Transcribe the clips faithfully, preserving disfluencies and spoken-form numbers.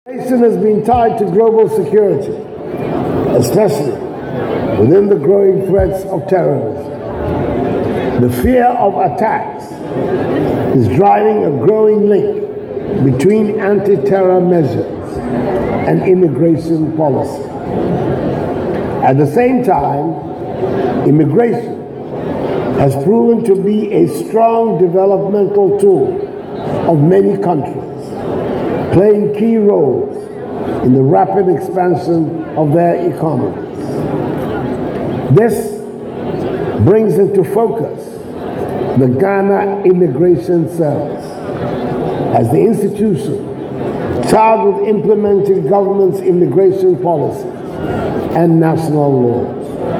Immigration has been tied to global security, especially within the growing threats of terrorism. The fear of attacks is driving a growing link between anti-terror measures and immigration policy. At the same time, immigration has proven to be a strong developmental tool of many countries, playing key roles in the rapid expansion of their economies. This brings into focus the Ghana Immigration Service as the institution charged with implementing government's immigration policies and national laws.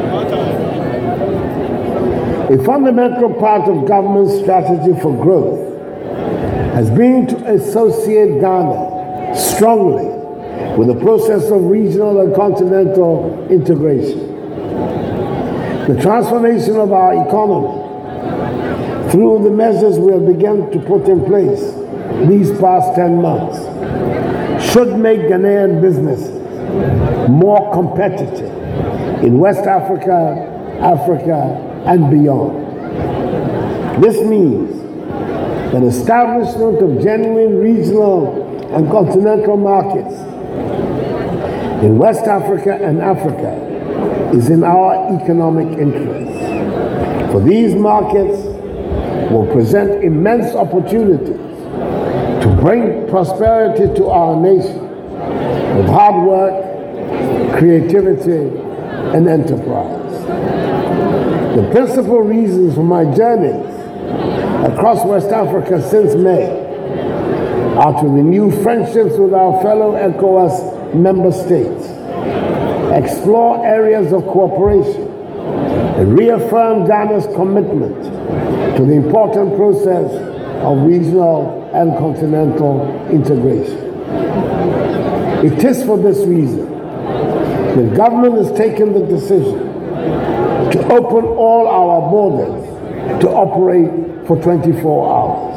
A fundamental part of government's strategy for growth has been to associate Ghana strongly with the process of regional and continental integration. The transformation of our economy through the measures we have begun to put in place these past ten months should make Ghanaian businesses more competitive in West Africa, Africa, and beyond. This means that establishment of genuine regional and continental markets in West Africa and Africa is in our economic interest. For these markets will present immense opportunities to bring prosperity to our nation with hard work, creativity, and enterprise. The principal reasons for my journeys across West Africa since May are to renew friendships with our fellow ECOWAS member states, explore areas of cooperation, and reaffirm Ghana's commitment to the important process of regional and continental integration. It is for this reason the government has taken the decision to open all our borders to operate for twenty-four hours.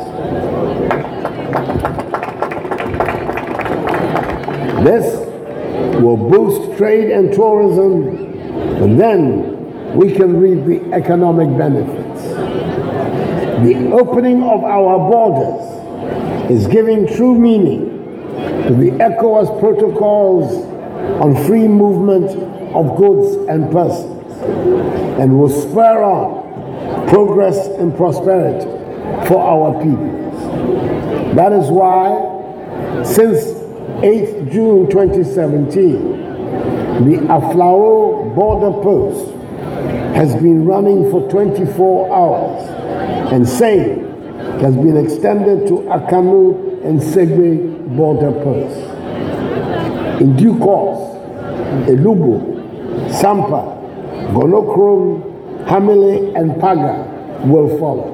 This will boost trade and tourism, and then we can reap the economic benefits. The opening of our borders is giving true meaning to the ECOWAS protocols on free movement of goods and persons, and will spur on progress and prosperity for our peoples. That is why, since eighth June twenty seventeen, the Aflao border post has been running for twenty-four hours, and same has been extended to Akanu and Segbe border posts. In due course, Elugu, Sampa, Gonokrom, Hamile, and Paga will follow.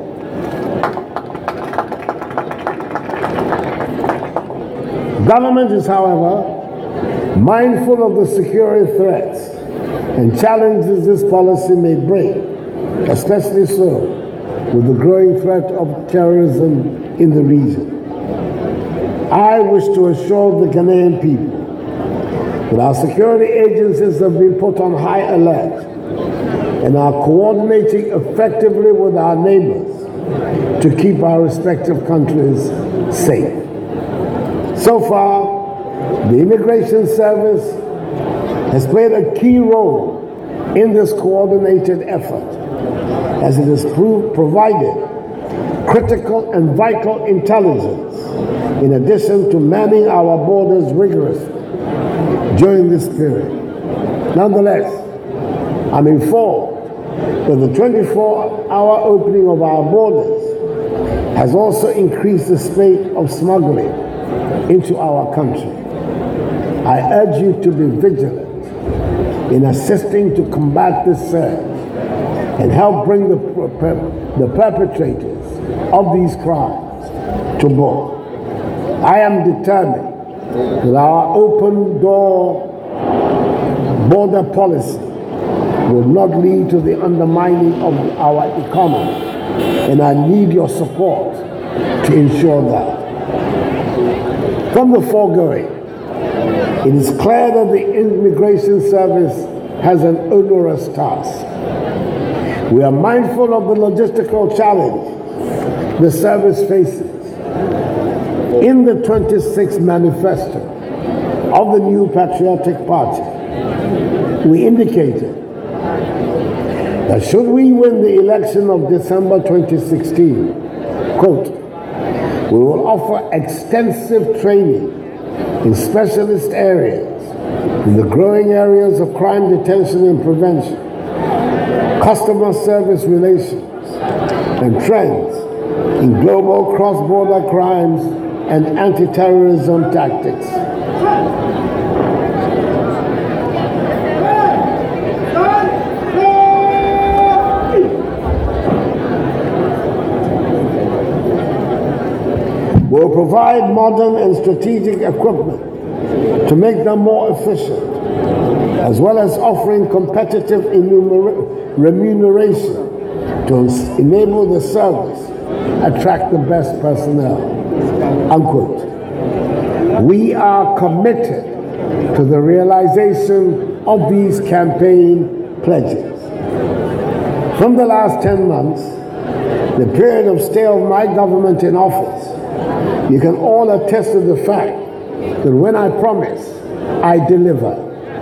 Government is, however, mindful of the security threats and challenges this policy may bring, especially so with the growing threat of terrorism in the region. I wish to assure the Ghanaian people that our security agencies have been put on high alert and are coordinating effectively with our neighbors to keep our respective countries safe. So far, the Immigration Service has played a key role in this coordinated effort, as it has proved, provided critical and vital intelligence in addition to manning our borders rigorously during this period. Nonetheless, I'm informed that the twenty-four hour opening of our borders has also increased the spate of smuggling into our country. I urge you to be vigilant in assisting to combat this surge and help bring the, per the perpetrators of these crimes to board. I am determined that our open door border policy will not lead to the undermining of our economy, and I need your support to ensure that. From the foregoing, It is clear that the Immigration Service has an onerous task. We are mindful of the logistical challenge the service faces. In the twenty-sixth manifesto of the New Patriotic Party, we indicated that should we win the election of December twenty sixteen, quote, we will offer extensive training in specialist areas, in the growing areas of crime detection and prevention, customer service relations, and trends in global cross-border crimes and anti-terrorism tactics. We'll provide modern and strategic equipment to make them more efficient, as well as offering competitive remuneration to enable the service attract the best personnel, unquote. We are committed to the realization of these campaign pledges. From the last ten months, the period of stay of my government in office, you can all attest to the fact that when I promise, I deliver.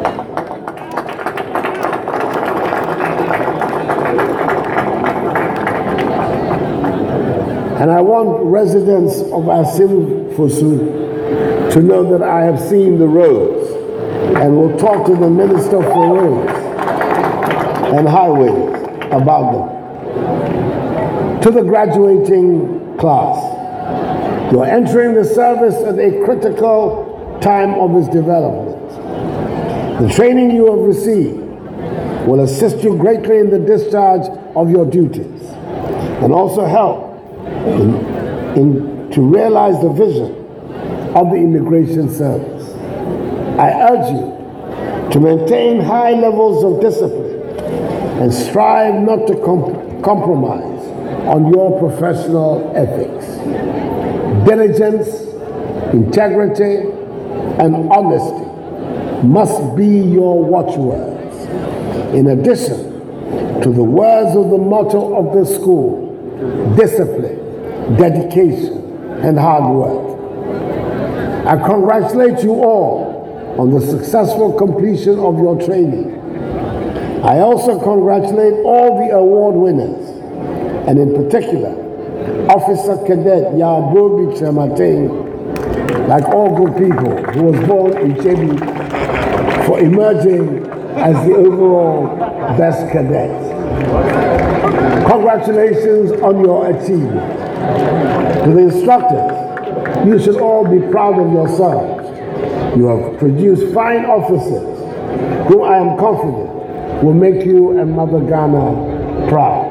And I want residents of Asim Fosu to know that I have seen the roads and will talk to the Minister for Roads and Highways about them. To the graduating class, you are entering the service at a critical time of its development. The training you have received will assist you greatly in the discharge of your duties and also help in, in, to realize the vision of the Immigration Service. I urge you to maintain high levels of discipline and strive not to comp compromise on your professional ethics. Diligence, integrity, and honesty must be your watchwords. In addition to the words of the motto of the school, discipline, dedication, and hard work. I congratulate you all on the successful completion of your training. I also congratulate all the award winners, and in particular, Officer Cadet Yabobi Chamateng, like all good people, who was born in Chebi, for emerging as the overall best cadet. Congratulations on your achievement. To the instructors, you should all be proud of yourselves. You have produced fine officers who I am confident will make you and Mother Ghana proud.